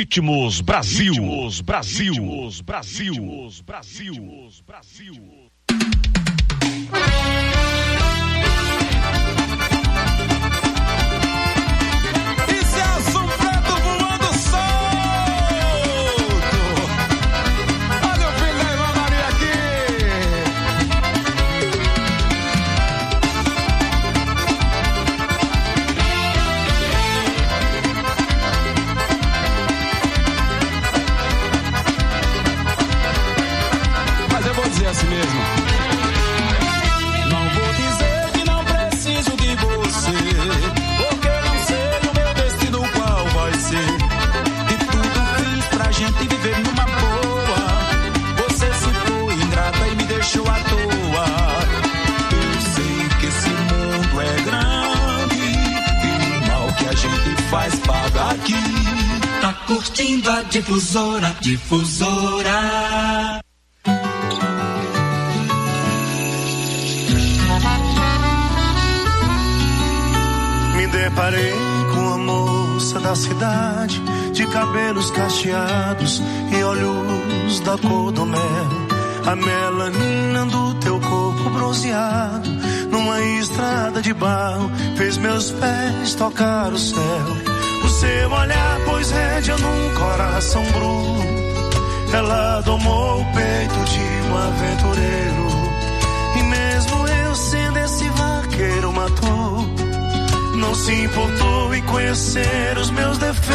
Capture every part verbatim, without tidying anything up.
Ritmos Brasil. Ritmos Brasil. Ritmos Brasil. Ritmos Brasil. Ritmos Brasil. Isso é azul preto voando solto. Olha o filho da Irmã Maria aqui. Mas eu vou dizer assim mesmo. Não vou dizer que não preciso de você, porque não sei o meu destino qual vai ser. E tudo fiz pra gente viver numa boa. Você se foi ingrata e me deixou à toa. Eu sei que esse mundo é grande e o mal que a gente faz paga aqui. Tá curtindo a difusora, difusora. Me deparei com a moça da cidade, de cabelos cacheados e olhos da cor do mel. A melanina do teu corpo bronzeado, numa estrada de barro, fez meus pés tocar o céu. O seu olhar pôs rédea num coração bruto. Ela domou o peito de um aventureiro, e mesmo eu sendo esse vaqueiro matou. Não se importou em conhecer os meus defeitos.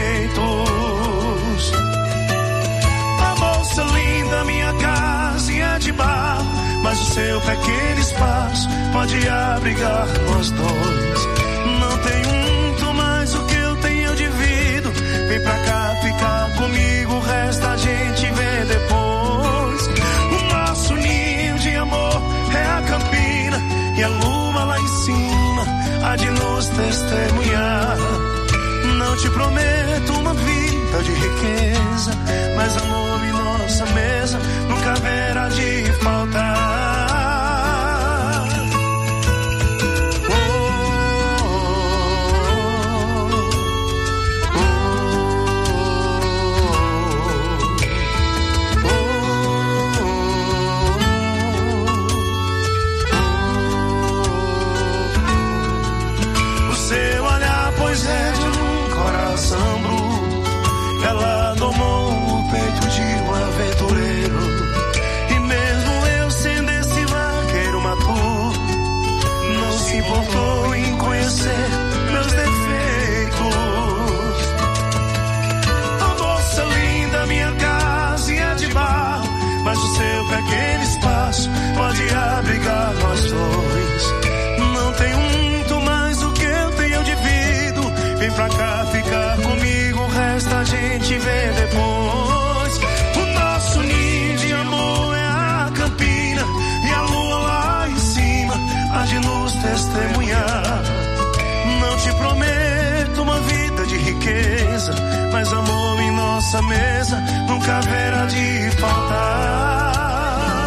A moça linda, minha casa é de barro, mas o seu pequeno espaço pode abrigar nós dois. Não tem muito mais o que eu tenho de vida. Vem pra cá ficar comigo, o resto a gente vê depois. O nosso ninho de amor é a campina, e a lua lá em cima há de nos testemunhar. Não te prometo uma vida de riqueza, mas amor em nossa mesa nunca haverá de faltar. Ela domou o peito de um aventureiro, e mesmo eu sendo esse vaqueiro matou. Não se importou em conhecer meus defeitos. A moça linda, minha casa é de barro, mas o seu pequeno espaço pode abrigar nós dois. Não tem muito mais o que eu tenho de vida. Vem pra cá ficar comigo, o resto a gente vê depois. O nosso ninho de amor é a campina, e a lua lá em cima há de nos testemunhar. Não te prometo uma vida de riqueza, mas amor em nossa mesa nunca haverá de faltar.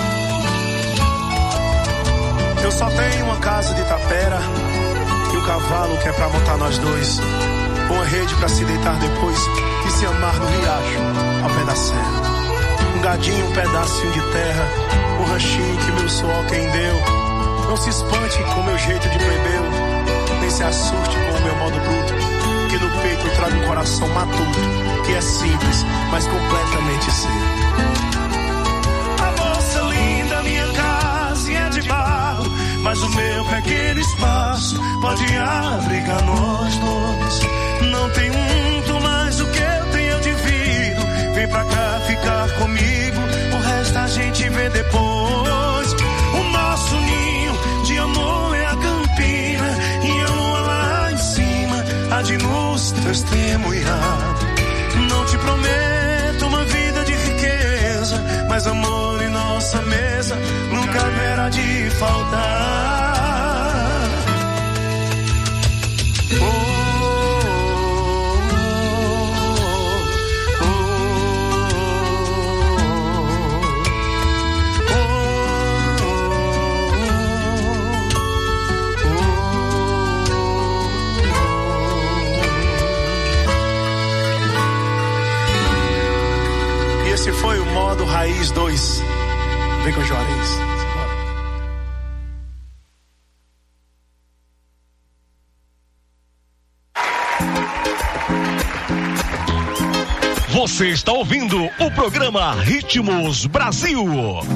Eu só tenho uma casa de tapera e um cavalo que é pra montar nós dois, uma rede pra se deitar depois e se amar no riacho ao pé da serra. Um gadinho, um pedacinho de terra, um ranchinho que meu suor quem deu. Não se espante com meu jeito de plebeu, nem se assuste com o meu modo bruto, que no peito eu trago um coração matuto, que é simples, mas completamente seu. A moça linda, minha casa é de barro, mas o meu pequeno espaço pode abrigar nós dois. Não tem muito mais o que eu tenho de vida. Vem pra cá ficar comigo, o resto a gente vê depois. O nosso ninho de amor é a campina, e a lua lá em cima há de nos testemunhar. Não te prometo uma vida de riqueza, mas amor em nossa mesa nunca haverá de faltar. Oh, Raiz dois. Vem com o Juarez. Você está ouvindo o programa Ritmos Brasil.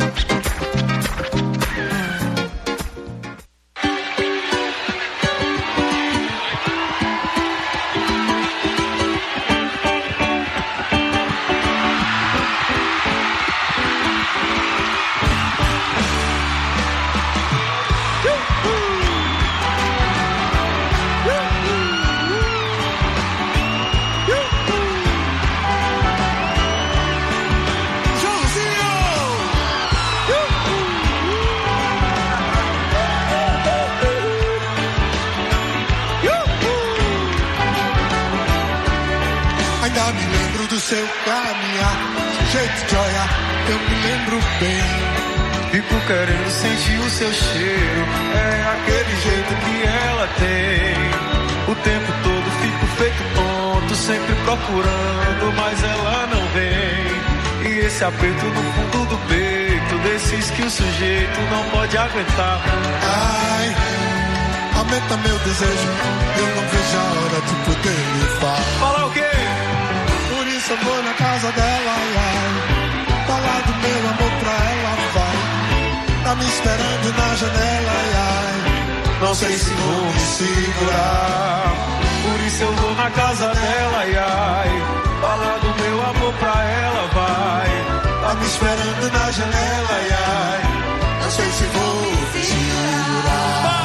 Seu caminhar, jeito de olhar, eu me lembro bem. Fico querendo sentir o seu cheiro, é aquele jeito que ela tem. O tempo todo fico feito tonto, sempre procurando, mas ela não vem. E esse aperto no fundo do peito, desses que o sujeito não pode aguentar. Ai, aumenta meu desejo, eu não vejo a hora de poder lhe falar. Falar o quê? Eu vou na casa dela, ai, ai. Falar do meu amor pra ela, vai. Tá me esperando na janela, ai, ai. Não sei se vou me segurar. Por isso eu vou na casa dela, ai, ai. Falar do meu amor pra ela, vai. Tá me esperando na janela, ai, ai. Não sei se vou me segurar.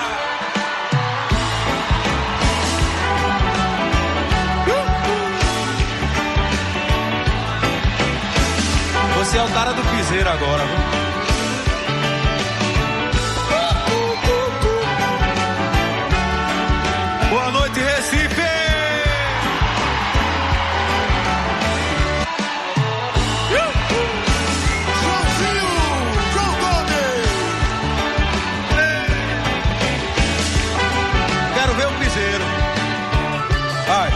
Você é o cara do piseiro agora, viu? Boa noite, Recife! Joãozinho, João Gomes! Quero ver o piseiro. Vai.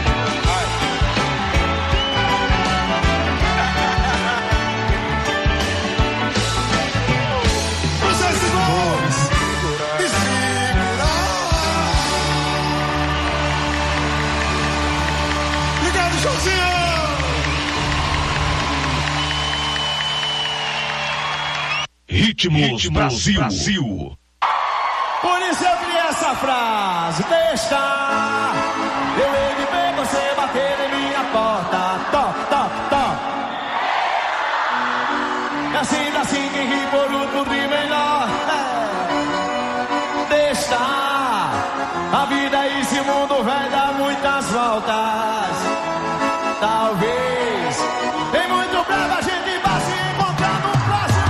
Ritmos Brasil. Brasil. Por isso eu criei essa frase. Deixa eu hei de ver você bater em minha porta. Top, top, top. E assim, assim que ri por outro ri melhor. É. Deixa a vida e esse mundo vai dar muitas voltas. Talvez em muito breve a gente vá se encontrar no próximo.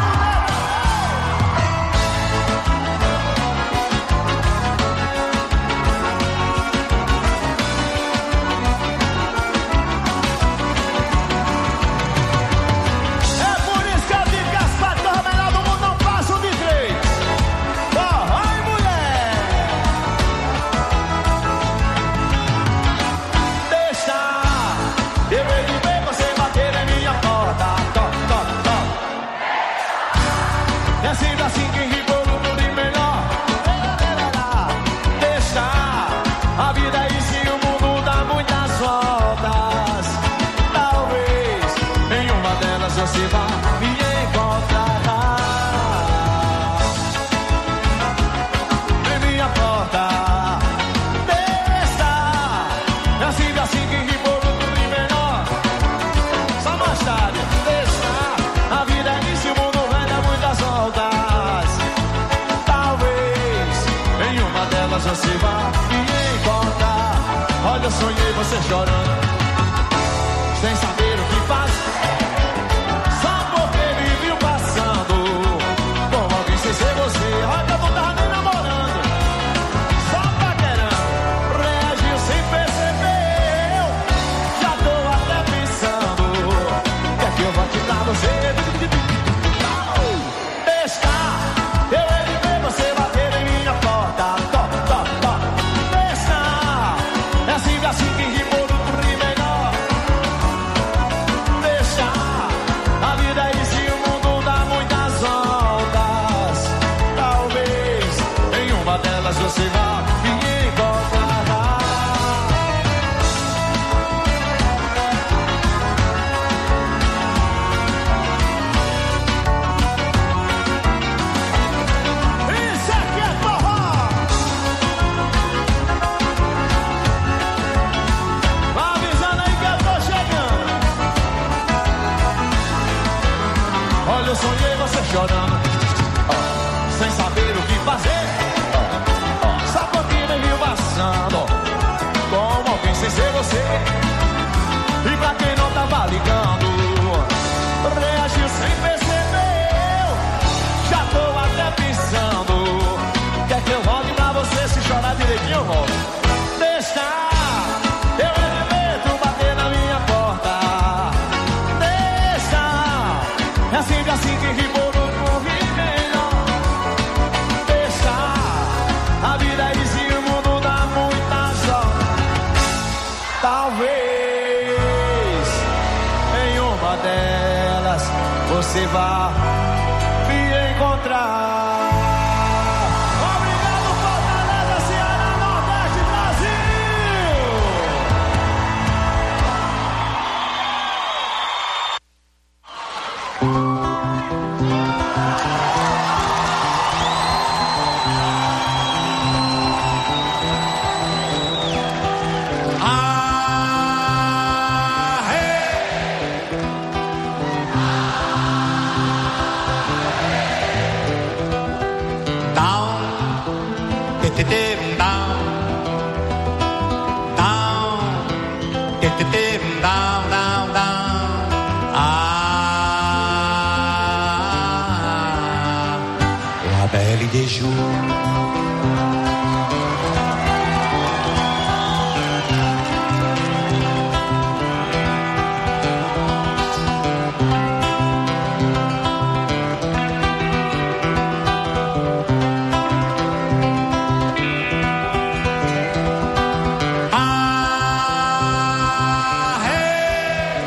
Você vai me encontrar em minha porta. Deixa, é assim, assim que ri por outro ri menor. Só mais tarde, deixa. A vida é isso, o mundo vai dar muitas voltas. ligando. Reagiu sem perceber, já tô até pensando. Quer que eu volte pra você? Se chorar direitinho eu volto. Deixa eu elemento bater na minha porta. Deixa, é assim de assim que rimou no movimento. Deixa, a vida é vizinho, o mundo dá muitas horas. Talvez em uma delas você vá me encontrar. Obrigado, Fortaleza, Ceará, Nordeste, Brasil! Ah, hey. Down, tititim, down, down, tititim, down, down, down. Ah, la belle des jours. Ah, hey.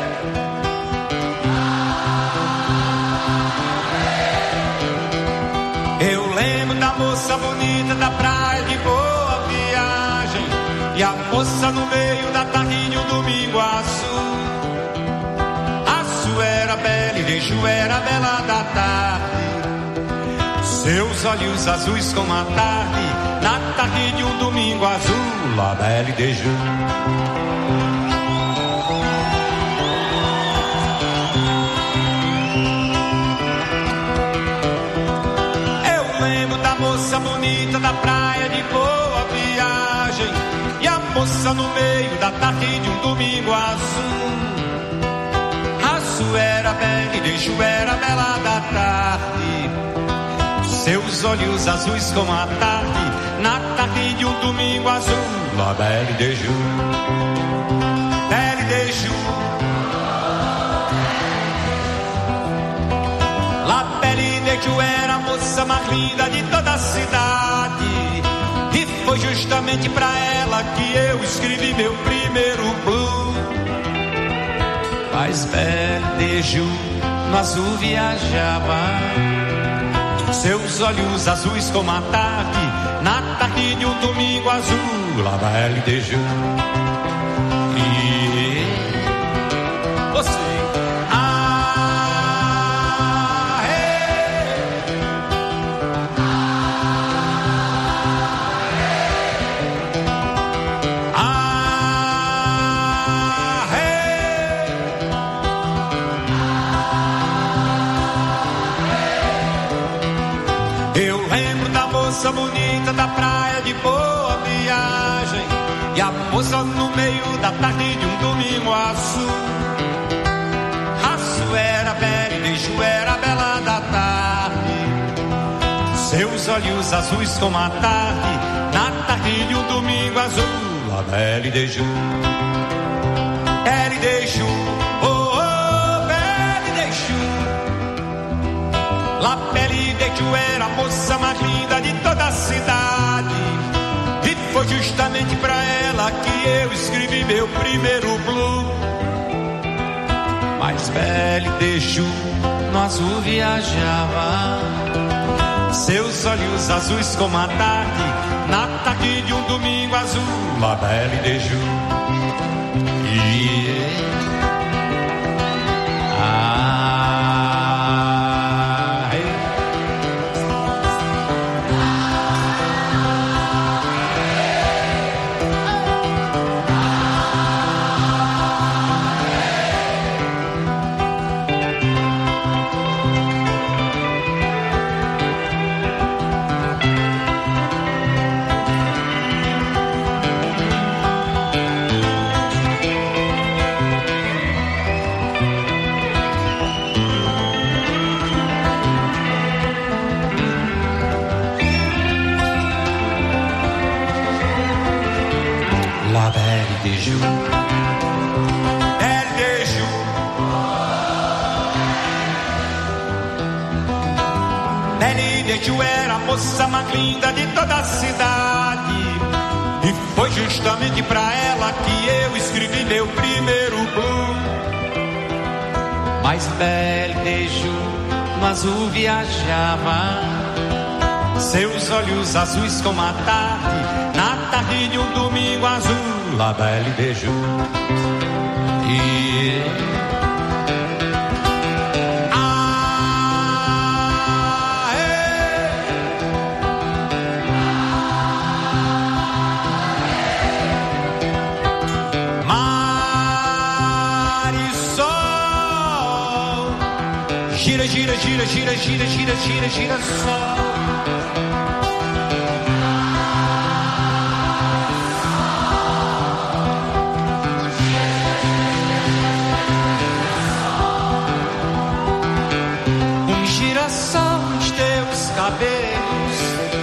Eu lembro da moça bonita da praia de Boa Viagem, e a moça no meio da tarde de um domingo azul. Azul era bela e Deju era bela da tarde. Seus olhos azuis como a tarde, na tarde de um domingo azul, la belle Deju. Eu lembro da moça bonita da praia de Boa Viagem, e a moça no meio da tarde de um domingo azul. Azul era bela e Deju era bela da tarde. Seus olhos azuis como a tarde, na tarde de um domingo azul, la belle Deju, belle Deju. La belle Deju era a moça mais linda de toda a cidade, e foi justamente pra ela que eu escrevi meu primeiro blues. Mas belle Deju no azul viajava, seus olhos azuis como a tarde, na tarde de um domingo azul, la belle Deju. E você, ah, hey. Ah, hey. Eu lembro da moça bonita da praia de Boa Viagem, e a moça no meio da tarde de um domingo azul. Azul era bela e Deju era bela da tarde. Seus olhos azuis como a tarde, na tarde de um domingo azul, la belle Deju, belle Deju, oh, oh, belle Deju. La belle Deju era a moça mais linda de toda a cidade, e foi justamente pra ela que eu escrevi meu primeiro blues. Mas belle Deju no azul viajava, seus olhos azuis como a tarde, na tarde de um domingo azul, la belle Deju. Yeah. Ah, hey. Elideju era a moça mais linda de toda a cidade. E foi justamente pra ela que eu escrevi meu primeiro blues. Mas Elideju no azul viajava, seus olhos azuis como a tarde, na tarde de um domingo azul, lá da Elideju. E ah, é. Marisol, gira, gira, gira, gira, gira, gira, gira, gira, sol. Cabelos,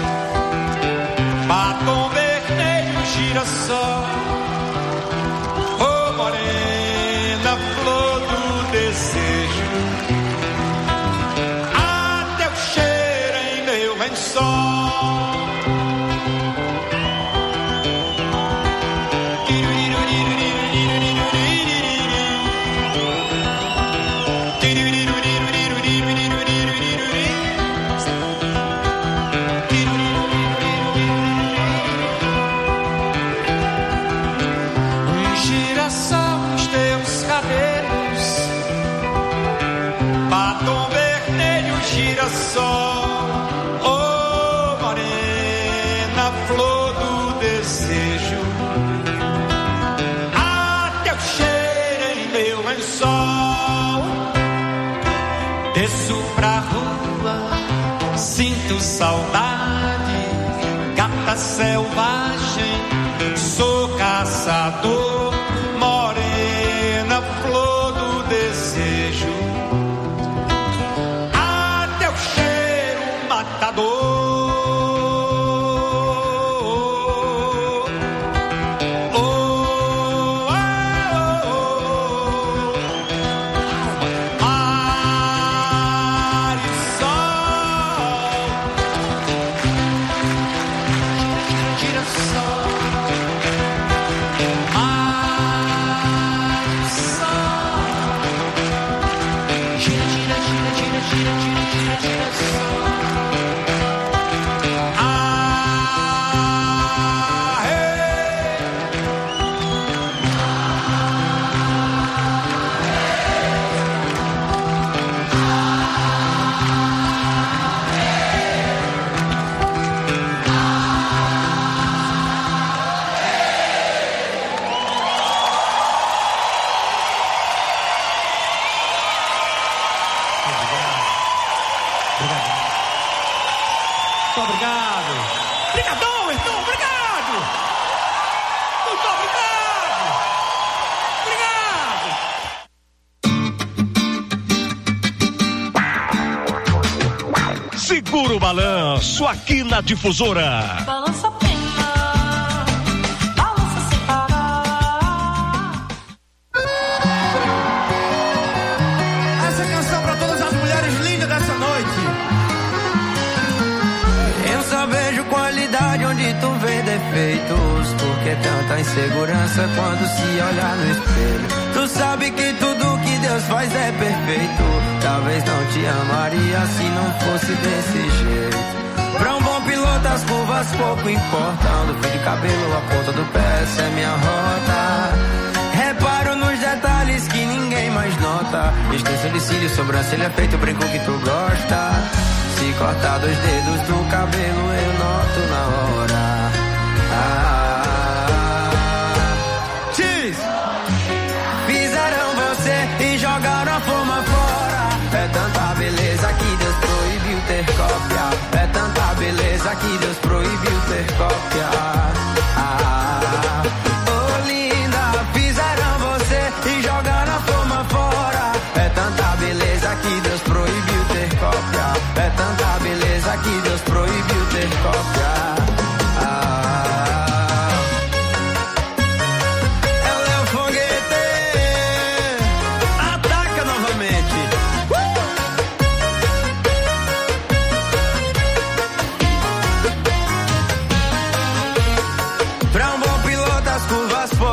batom vermelho, girassol, oh morena, flor do desejo, até o cheiro em meu lençol. Girassol, oh morena, flor do desejo, até o cheiro em meu lençol. Desço pra rua, sinto saudade, gata selvagem, sou caçador, morena, flor do desejo, Segura o balanço aqui na Difusora. Balança a pena, balança sem parar. Essa canção pra todas as mulheres lindas dessa noite. Eu só vejo qualidade onde tu vê defeitos. Porque tanta insegurança quando se olhar no espelho. Tu sabe que tudo que Deus faz é perfeito. Talvez não te amaria se não fosse desse jeito. Pra um bom piloto as curvas pouco importam. Do fio de cabelo a ponta do pé, essa é minha rota. Reparo nos detalhes que ninguém mais nota. Extensão de cílios, sobrancelha feito, brinco que tu gosta. Se cortar dois dedos do cabelo eu noto na hora. Ah, Cheese! Fizeram você e jogaram a forma fora. É tanta beleza que Deus proibiu ter cópia. É tanta beleza que Deus proibiu ter cópia. Ah, oh linda, fizeram você e jogaram a forma fora. É tanta beleza que Deus proibiu ter cópia. É tanta beleza que Deus proibiu ter cópia. Ah,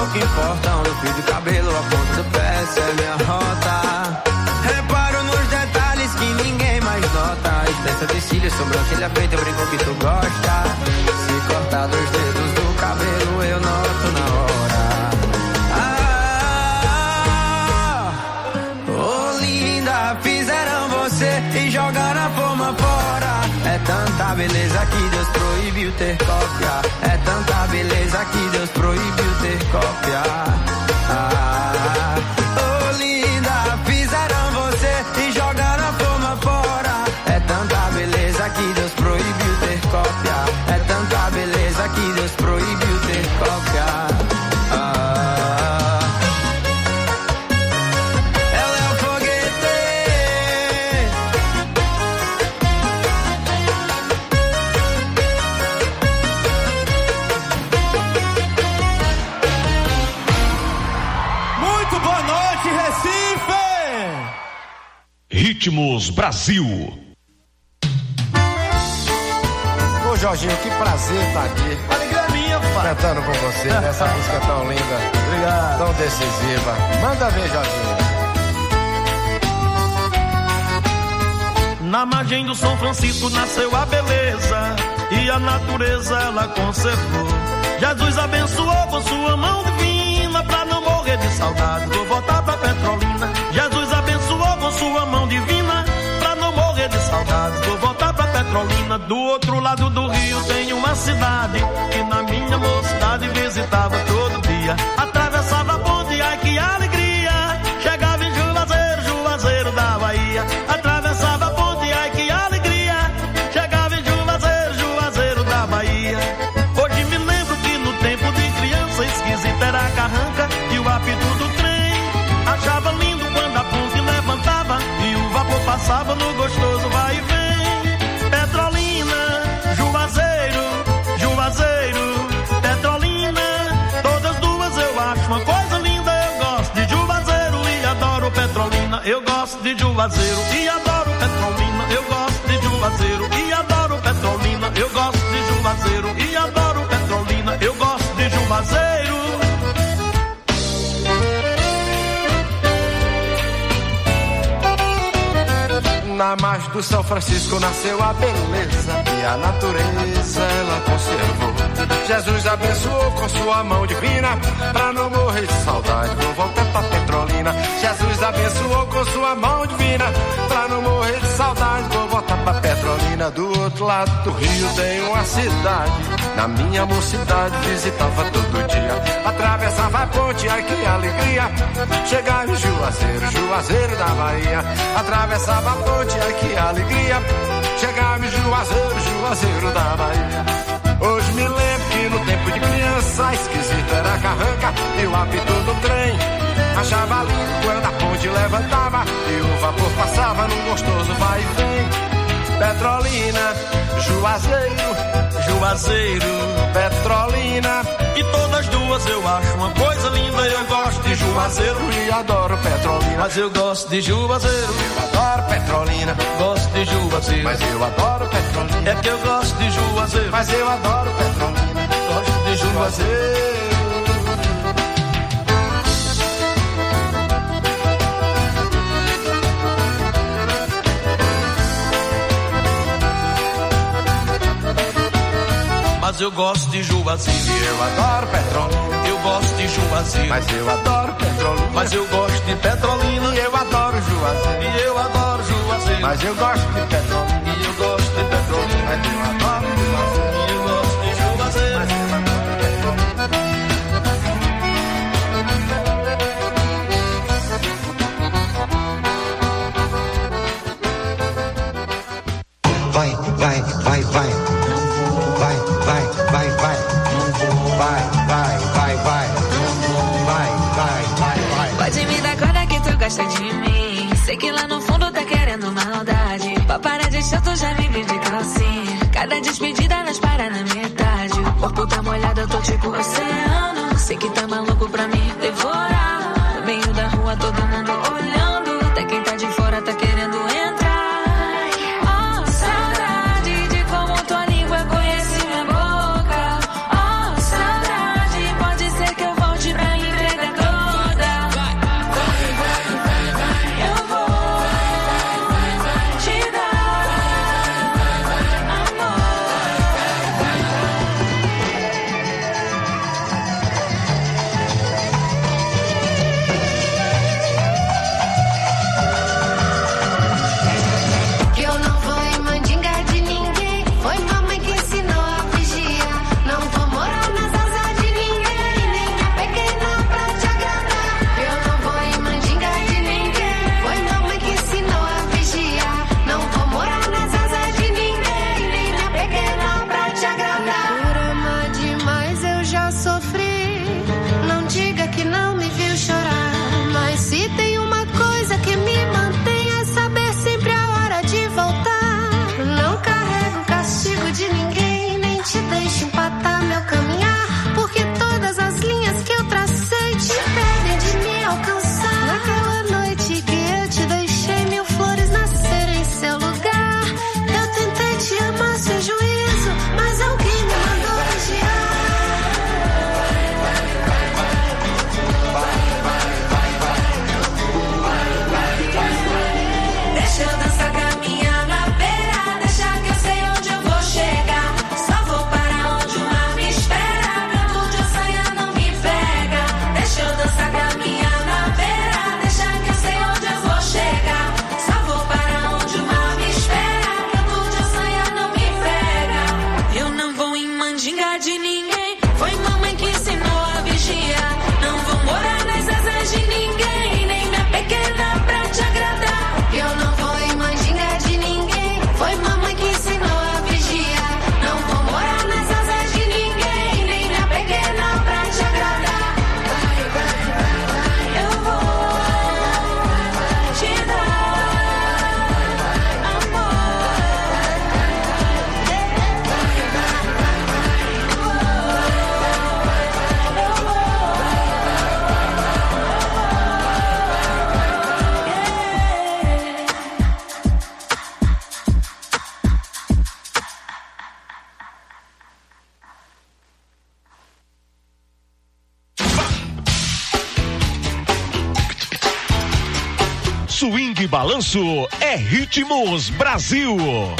o que importa. Onde eu fio de cabelo, a ponta do pé, essa é minha rota. Reparo nos detalhes que ninguém mais nota. Extensa de cílios, sobrancelha feita, eu brinco que tu gosta. Se cortar dois dedos do cabelo, eu noto na hora. Ah, oh linda, fizeram você e jogaram a forma fora. É tanta beleza que Deus proibiu ter cópia. É tanta beleza que Deus proibiu ter cópia. Ah, oh linda, fizeram você e jogaram a forma fora. É tanta beleza que Deus proibiu ter cópia. É tanta beleza que Deus proibiu ter cópia. Ah, ela é o foguete. Muito boa noite, Recife! Ritmos Brasil. Ô Jorginho, que prazer estar aqui. Alegria minha, pai. Cantando com você nessa música tão linda. Obrigado. Tão decisiva. Manda ver, Jorginho. Na margem do São Francisco nasceu a beleza e a natureza ela conservou. Jesus abençoou com sua mão divina pra não morrer de saudade. Vou voltar pra Petrolina. Jesus abençoou com sua mão divina pra não morrer de saudade. Vou voltar pra Petrolina. Do outro lado do rio tem uma cidade que na minha mocidade visitava todo dia. Atravessava a ponte, ai que alegria. Chegava em Juazeiro, Juazeiro da Bahia. Atravessava a ponte, ai que alegria. Chegava em Juazeiro, Juazeiro da Bahia. Hoje me lembro que no tempo de criança esquisita era a carranca e o apito do trem. Achava lindo quando a ponte levantava e o vapor passava no gostoso vai e vem. Petrolina, Juazeiro, Juazeiro, Petrolina, todas duas eu acho uma coisa linda. Eu gosto de Juazeiro e adoro Petrolina. Eu gosto de Juazeiro e adoro Petrolina. Eu gosto de Juazeiro e adoro Petrolina. Eu gosto de Juazeiro e adoro Petrolina. Eu gosto de Juazeiro. Na margem do São Francisco nasceu a beleza e a natureza ela conservou. Jesus abençoou com sua mão divina pra não morrer de saudade. Vou voltar pra Petrolina. Jesus abençoou com sua mão divina pra não morrer de saudade. Vou voltar pra Petrolina. Do outro lado do rio tem uma cidade. Na minha mocidade visitava todo dia. Atravessava a ponte, ai que alegria. Chegava em Juazeiro, Juazeiro da Bahia. Atravessava a ponte, ai que alegria. Chegava em Juazeiro, Juazeiro da Bahia. Hoje me lembro que no tempo de criança esquisito era a carranca e o apito do trem. Achava lindo quando a ponte levantava e o vapor passava num gostoso vai e vem. Petrolina, Juazeiro, Juazeiro, Petrolina. E todas duas eu acho uma coisa linda. Eu gosto de Juazeiro e adoro Petrolina. Mas eu gosto de Juazeiro. Eu adoro Petrolina. Gosto de Juazeiro. Mas eu adoro Petrolina. É que eu gosto de Juazeiro. Mas eu adoro Petrolina. Gosto de Juazeiro. Mas eu gosto de Juazeiro. Eu adoro Petrolina. Eu gosto de Juazeiro. Mas eu adoro Petrolina. Mas eu gosto de Petrolina. E eu adoro Juazeiro. E eu adoro Juazeiro. Mas eu gosto de Petrolina. E eu gosto de Petrolina. Mas eu adoro Juazeiro. E eu gosto de Juazeiro. Mas eu adoro Petrolina. Vai, vai, vai, vai. Vai, vai, vai, vai. Vai, vai, vai, vai. Vai, vai, vai, vai. Pode me dar corda que tu gosta de mim. Sei que lá no fundo tá querendo maldade. Pra parar de chato já me vi de calcinha. Cada despedida nós para na metade. O corpo tá molhado, eu tô tipo oceano. Sei que tá maluco pra me devorar. No meio da rua todo mundo olhando. Até quem tá de fora tá querendo entrar. Oh, saudade de como tua língua conhece minha boca. Oh, saudade, pode ser que eu volte pra mim. de balanço é Ritmos Brasil.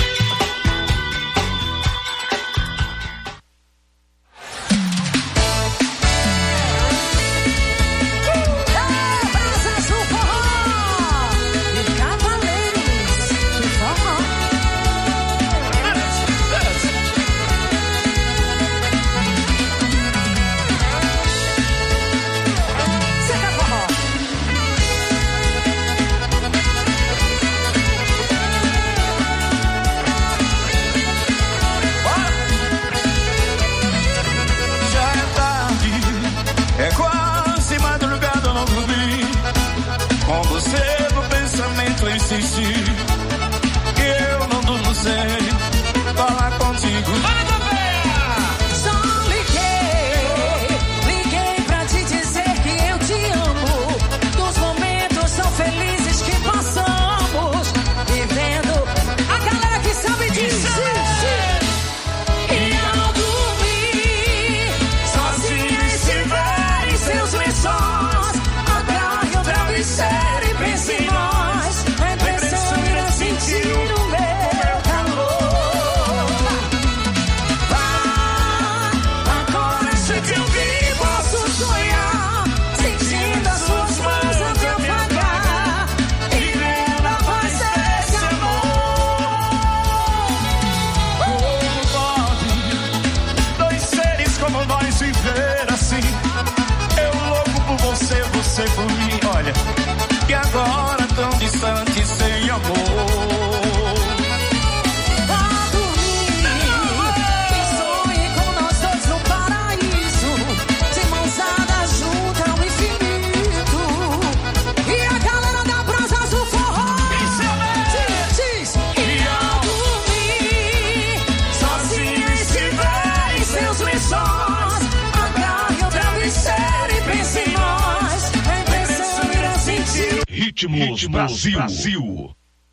Ritmos Brasil. Brasil.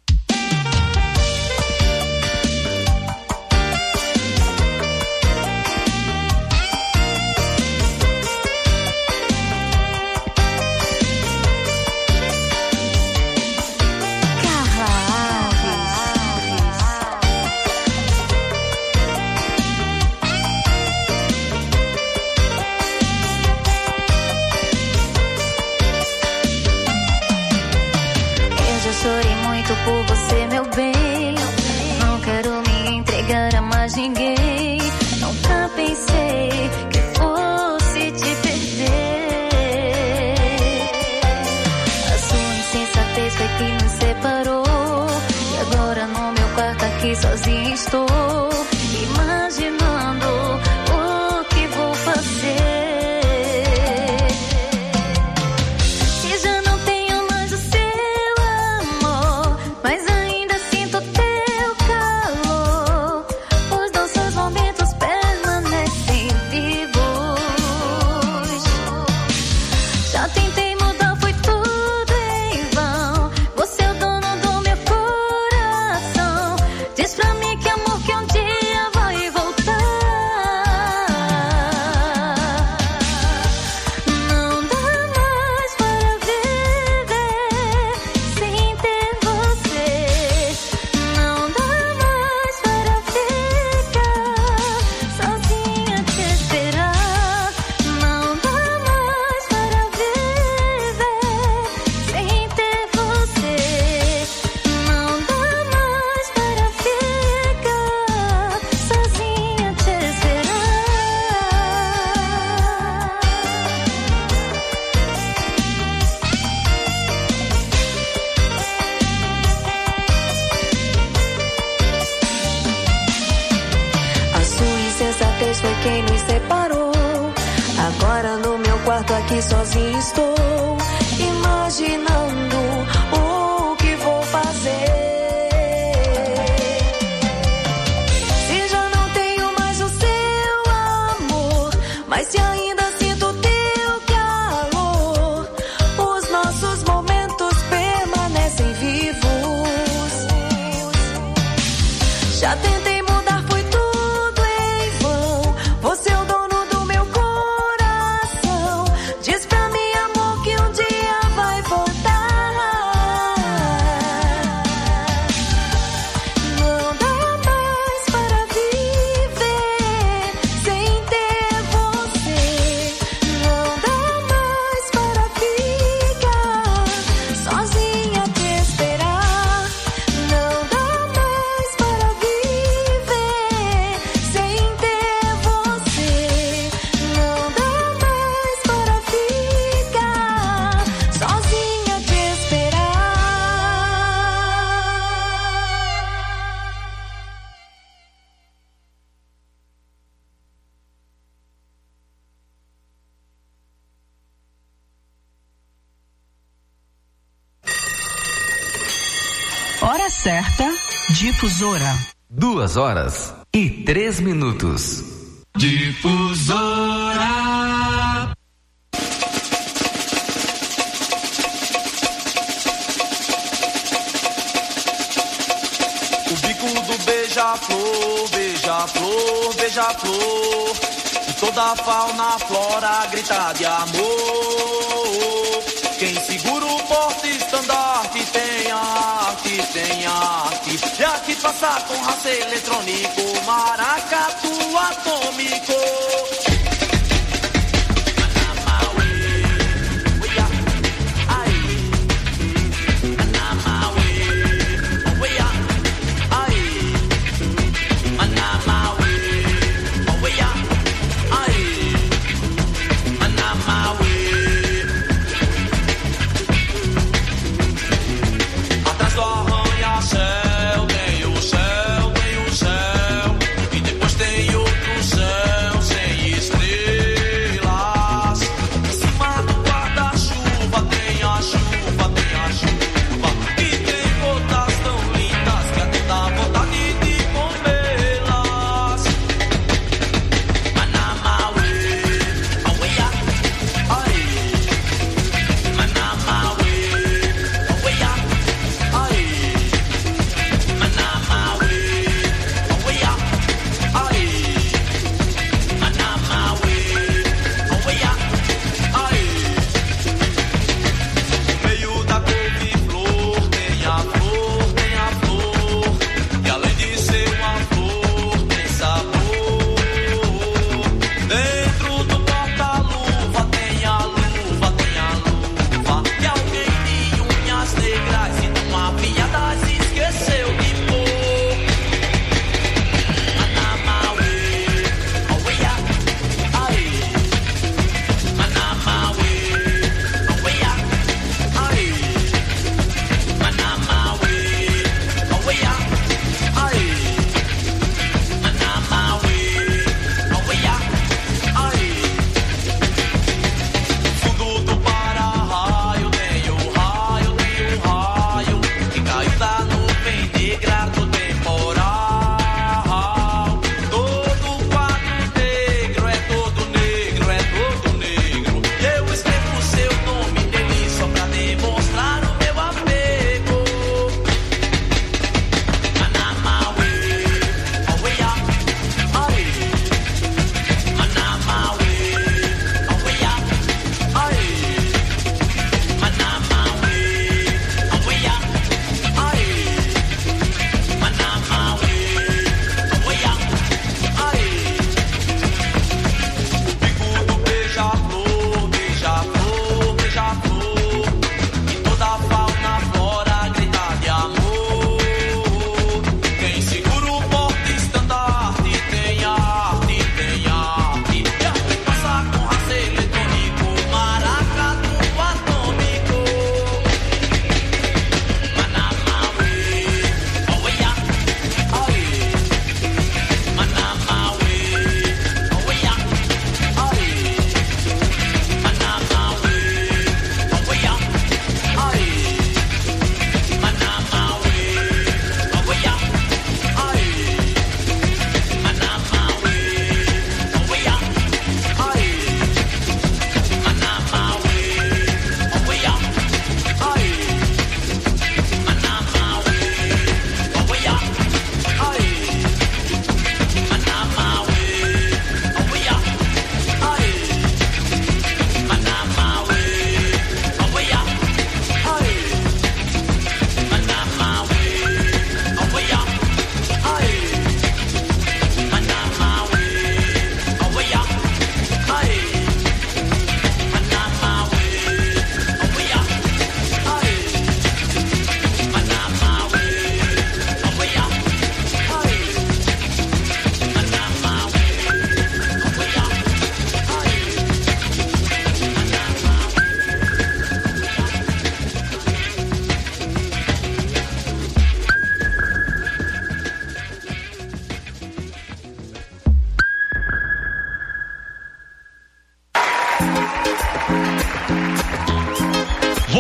Sozinha estou imaginando o que vou fazer. Se já não tenho mais o seu amor, mas ainda sinto teu calor, os nossos momentos permanecem vivos. Já tentei mudar, foi tudo em vão. Você é o dono do meu coração. Diz pra mim que amor que um dia vai voltar. Não dá mais para viver sem ter você. Não dá mais para ficar sozinha te esperar. Não dá mais para viver sem ter você. Não dá mais para ficar sozinha te esperar. A sua insensatez foi quem nos separou. Agora no meu quarto aqui sozinho estou, imaginando o que vou fazer. Se já não tenho mais o seu amor, mas se ainda sinto teu calor, os nossos momentos permanecem vivos. Já tentei mudar, foi tudo em vão. Você é o dono do meu coração. Diz pra mim, amor, que um dia vai voltar. certa, Difusora. Duas horas e três minutos. Difusora. O bico do beija-flor, beija-flor, beija-flor. E toda a fauna, flora grita de amor. Quem segura o porta-estandarte tem arte, tem arte. E aqui passa com raça eletrônico, maracatu atômico. Atrás do arranha-céu tem o céu, tem o céu.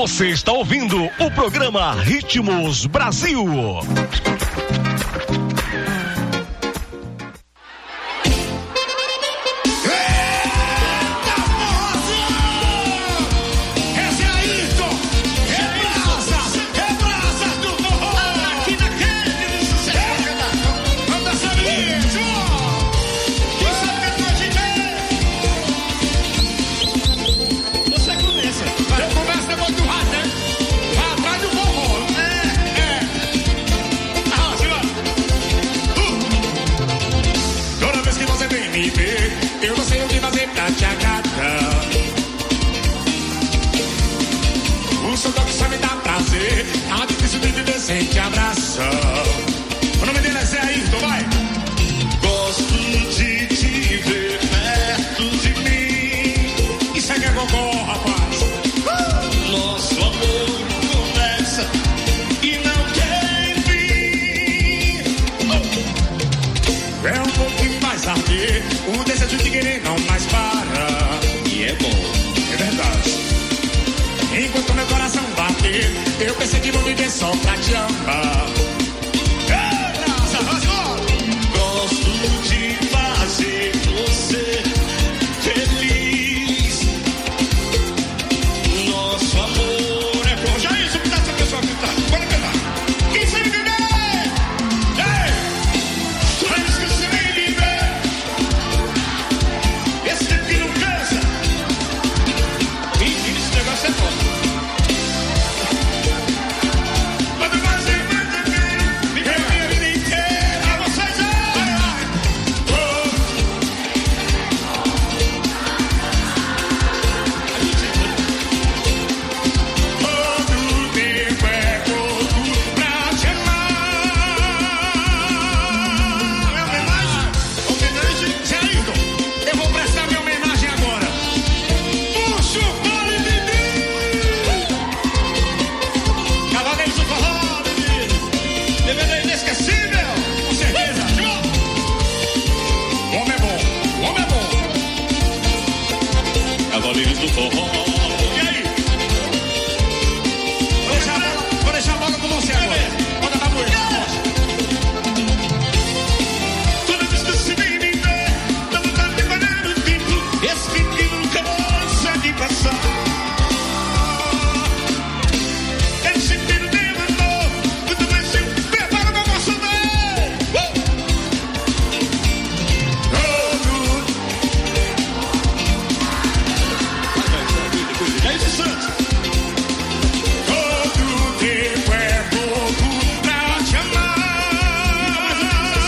Você está ouvindo o programa Ritmos Brasil. Sente abraço. O nome dele é Zé Ayrton, vai. Gosto de te ver perto de mim. Isso é que é gogó, rapaz. Uh! Nosso amor começa e não tem fim. Uh! É um pouquinho mais arder. O desejo de querer não mais para. E é bom, é verdade. Enquanto meu coração bater, eu pensei que vou viver só pra te amar. Gosto de fazer você feliz. Nosso amor é bom. Já isso, essa pessoa que tá. Bora cantar. Quem sabe viver? Ei! Só isso que você vem viver. Esse tempo que não cansa. Mentira, esse negócio é foda. Cavaleiros do Forró. E aí? Vou deixar a bola, vou deixar a bola com você agora. Bota na moeda. Toda vez que você vem me ver, não tá preparando o tempo. Esse tempo que nunca consegue passar. Eu sempre no meu amor, muito mais se prepara pra emocionar. Todo tempo é pouco pra te amar.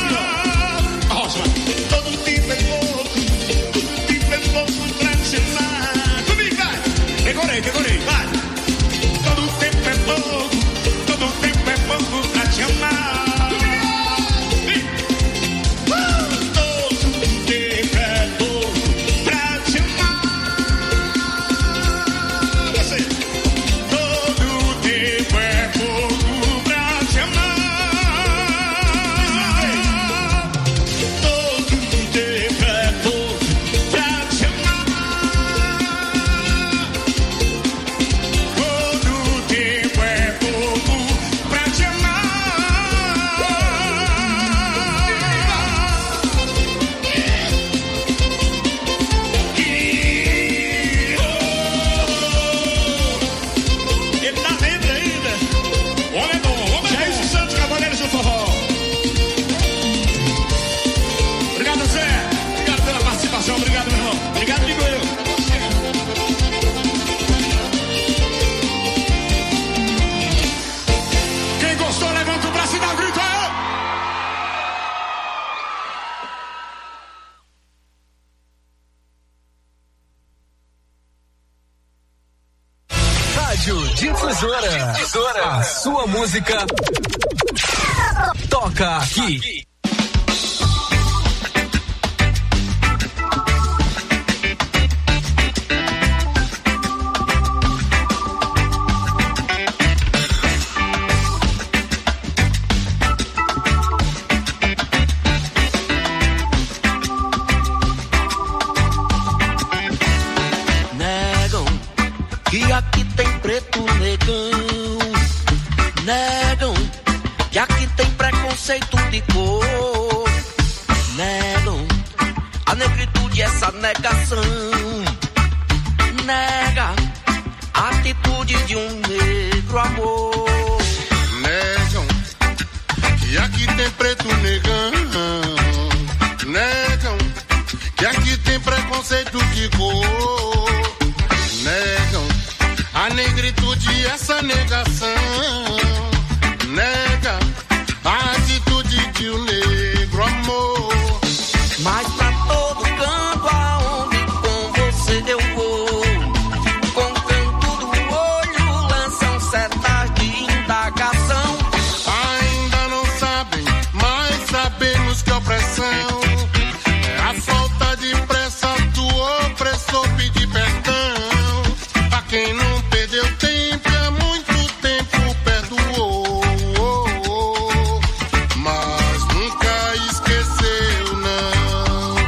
Todo tempo é pouco, todo tempo é pouco pra te amar. Comigo, vai! Decorei, decorei, vai! Todo tempo é pouco, todo tempo é pouco pra te amar. Difusora. Difusora. A sua música toca aqui. Negam que aqui tem preto, negro preconceito de cor. Negam a negritude, essa negação. Nega a atitude de um negro amor. Negam que aqui tem preto negão. Negam que aqui tem preconceito de cor. Negam a negritude, essa negação. Nega a atitude de um negro amor. Mas pra todo canto aonde com você eu vou, com o canto do olho lançam setas de indagação. Ainda não sabem, mas sabemos que a opressão é a falta de pressa do opressor pedir perdão. A quem não perdeu tempo, há muito tempo perdoou, mas nunca esqueceu, não.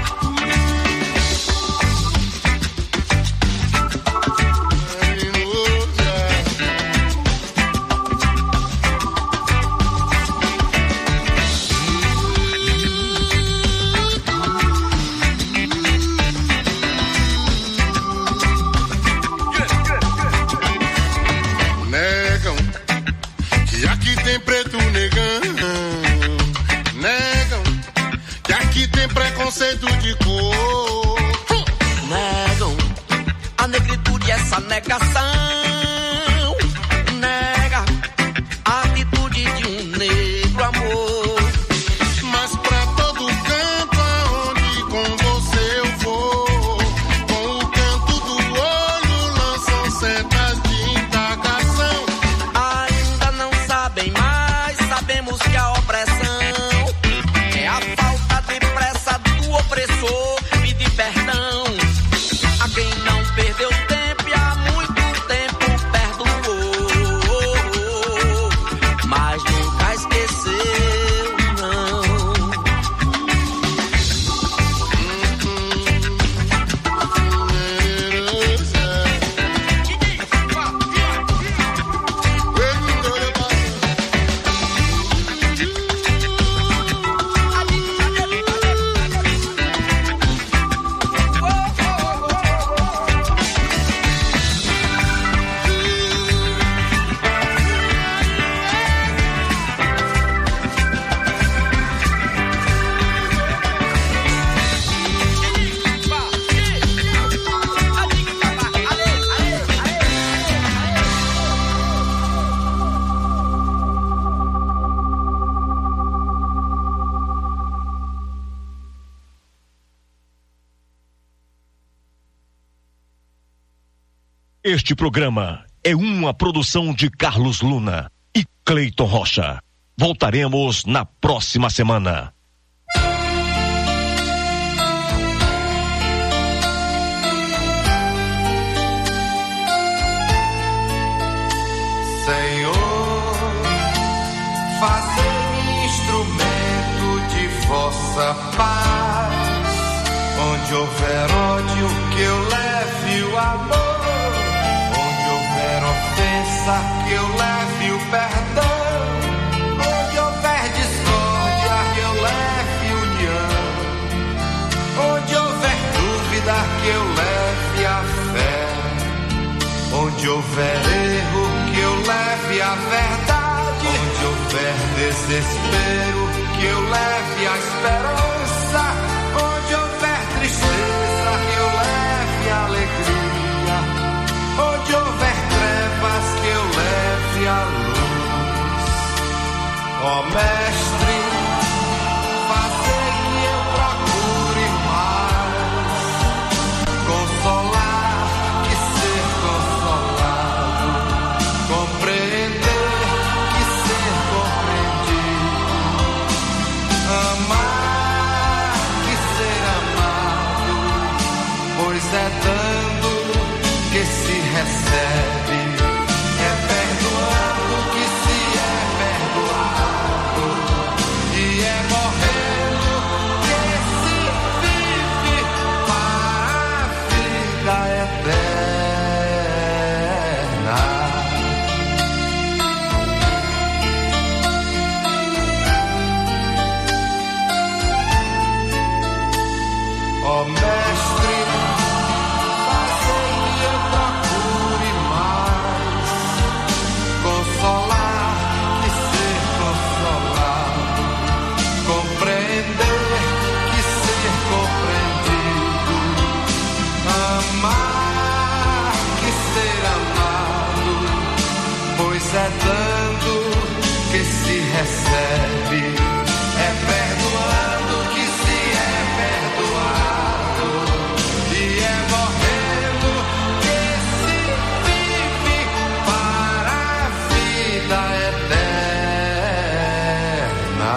Negam que aqui tem preto negão. Negam que aqui tem preconceito de cor. Negam a negritude, essa negação. Nega a atitude de um negro amor. Mas pra todo canto aonde com você eu vou, com o canto do olho lançam setas de indagação. Ainda não sabem, mas sabemos que a opressão é a falta de pressa do opressor pedir perdão. A quem não perdeu tempo e há muito tempo perdoou, mas nunca esqueceu, não. Este programa é uma produção de Carlos Luna e Cleiton Rocha. Voltaremos na próxima semana. Senhor, fazei-me instrumento de vossa paz. Onde houver ódio, que eu leve o amor. Onde houver ofensa, que eu leve o perdão. Onde houver discórdia, que eu leve união. Onde houver dúvida, que eu leve a fé. Onde houver erro, que eu leve a verdade. Onde houver desespero, que eu leve a esperança. Onde houver tristeza, que eu leve a alegria. Onde houver trevas, que eu leve a luz. Ó Mestre, fazer que eu procure mais consolar que ser consolado, compreender que ser compreendido, amar que ser amado, pois é dando que se recebe, é perdoando que se é perdoado, e é morrendo que se vive para a vida eterna. Ó mestre, fazei que eu procure mais consolar que ser consolado, compreender que ser compreendido, amar que ser amado, pois é dando que se recebe, é perdoando que se é perdoado, e é morrendo que se vive para a vida eterna.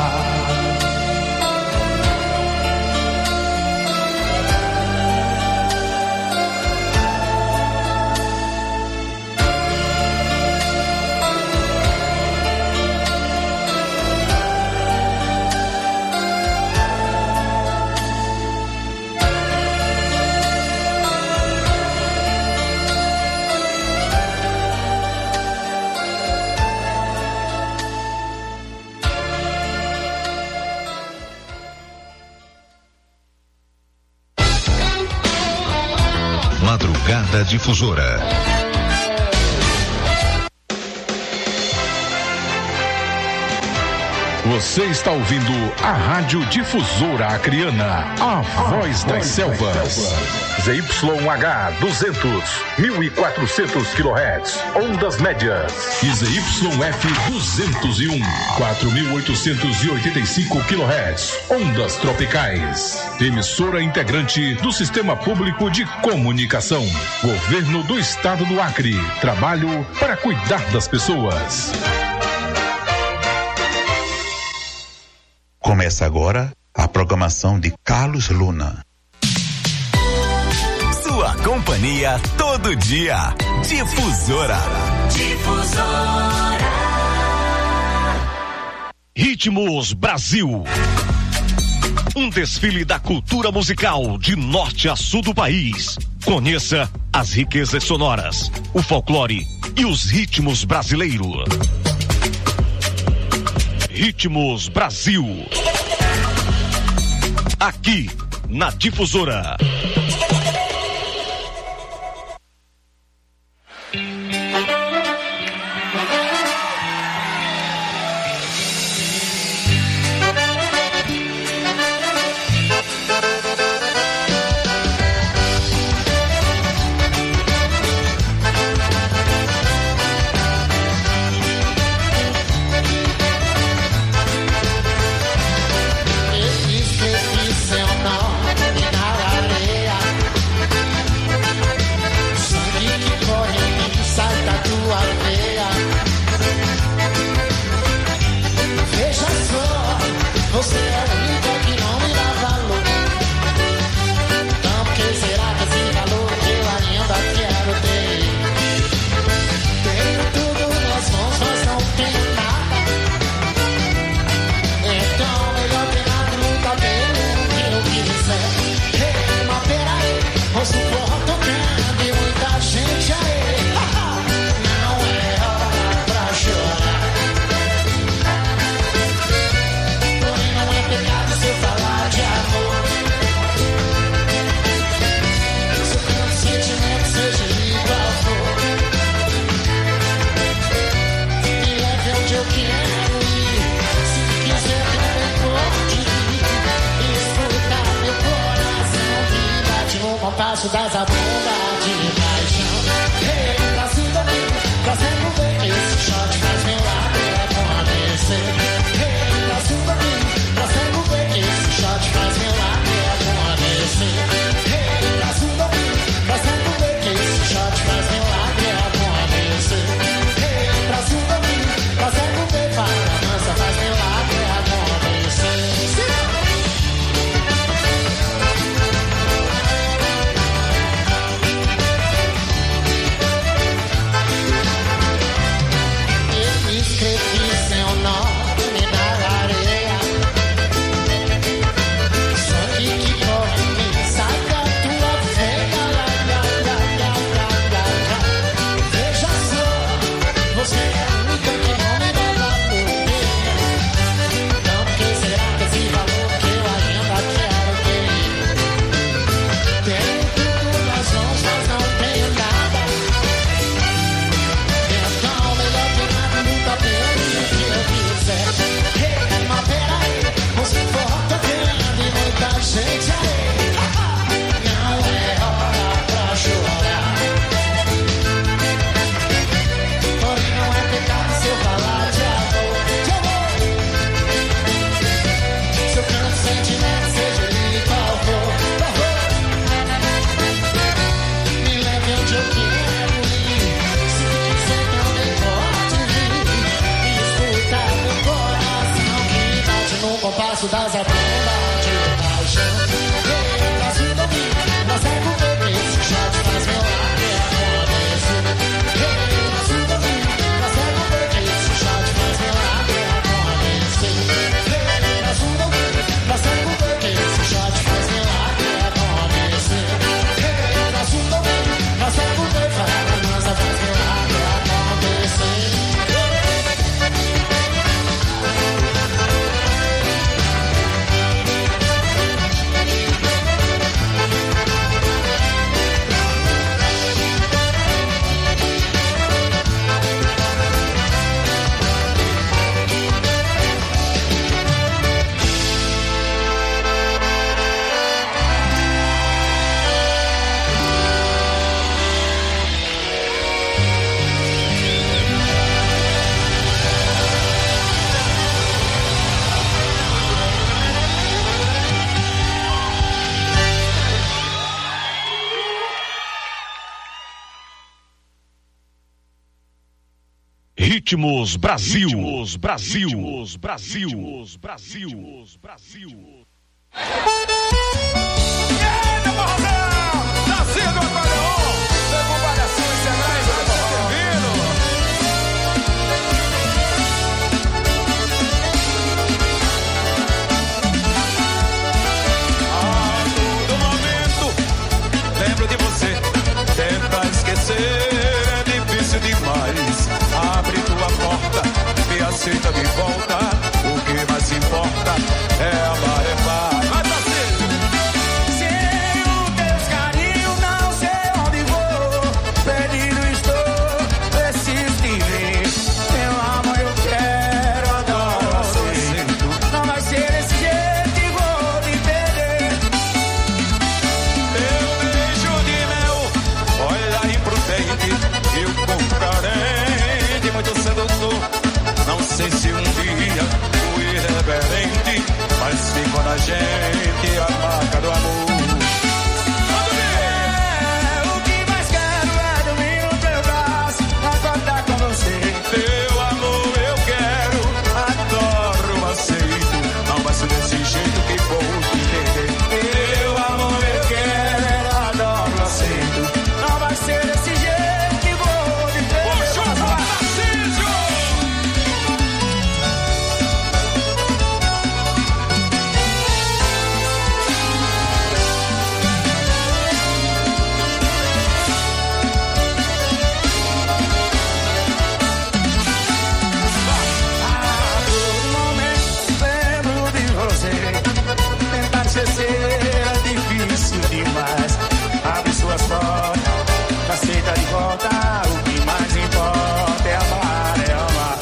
Madrugada Difusora. Você está ouvindo a Rádio Difusora Acreana, a voz das selvas. Z Y H duzentos, mil e quatrocentos quilohertz, ondas médias. E Z Y F duzentos e um, quatro mil oitocentos e oitenta e cinco quilohertz, ondas tropicais. Emissora integrante do Sistema Público de Comunicação. Governo do Estado do Acre. Trabalho para cuidar das pessoas. Começa agora a programação de Carlos Luna. Sua companhia todo dia. Difusora. Difusora. Ritmos Brasil. Um desfile da cultura musical de norte a sul do país. Conheça as riquezas sonoras, o folclore e os ritmos brasileiros. Ritmos Brasil. Aqui na Difusora. Passo das abundas de paixão. Hey, pra cima de mim, trazendo bem. Esse shot faz meu lado acontecer. Hey, pra cima de mim, trazendo bem. Esse shot faz meu lado acontecer. Hey, pra cima de mim, trazendo bem. Esse shot faz meu lado acontecer. Hey, pra cima de mim, trazendo bem. Para a dança faz meu lado acontecer. Ritmos Brasil. Ritmos Brasil. Ritmos Brasil. Ritmos Brasil. Ritmos Brasil. E aí, meu porrozão? Nascido do Acordeon, segundo Variações Centrais, eu tô servindo. A todo momento, lembro de você. Tenta esquecer, é difícil demais. Abre tua porta, me aceita de volta. O que mais importa é amar, é paz. Vai, Tarcísio! Sem o teu carinho, não sei onde vou. Perdido estou, preciso te ver. Meu amor, eu quero, adoro, aceito. Não vai ser desse jeito e vou te perder. Meu beijo de mel, olha imprudente. Eu com carente, muito sedutor. Não sei se um dia fui irreverente, mas ficou na gente a marca do amor. É, o que mais quero é dormir no teu braço, acordar com você. Teu amor eu quero, adoro, aceito. Não vai ser desse jeito que vou te perder. Teu amor eu quero, adoro, aceito. Não vai ser desse jeito que vou te perder. Puxa o Tarcísio! Esquecer é difícil demais. Abre suas portas, aceita de volta. O que mais importa é amar, é amar.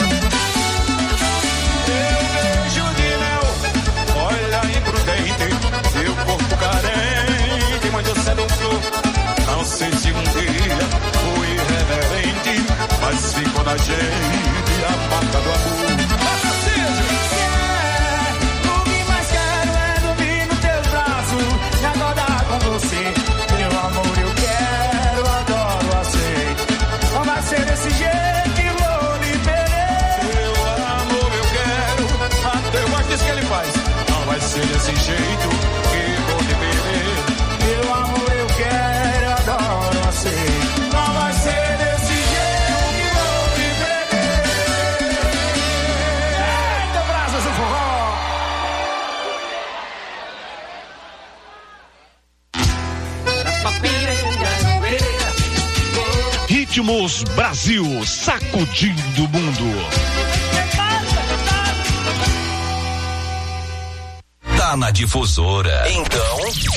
Teu beijo de mel, olha imprudente. Seu corpo carente, muito sedutor. Não sei se um dia fui irreverente, mas ficou na gente a marca do amor. Meu amor, eu quero, adoro, aceito. Não vai ser desse jeito que vou lhe perder. Meu amor, eu quero, até eu gosto disso que ele faz. Não vai ser desse jeito que vou lhe perder. Meu amor, eu quero, adoro, aceito. Não vai ser desse jeito que vou lhe perder. Eita, brasas do forró! Ritmos Brasil, sacudindo o mundo. Tá na Difusora. Então,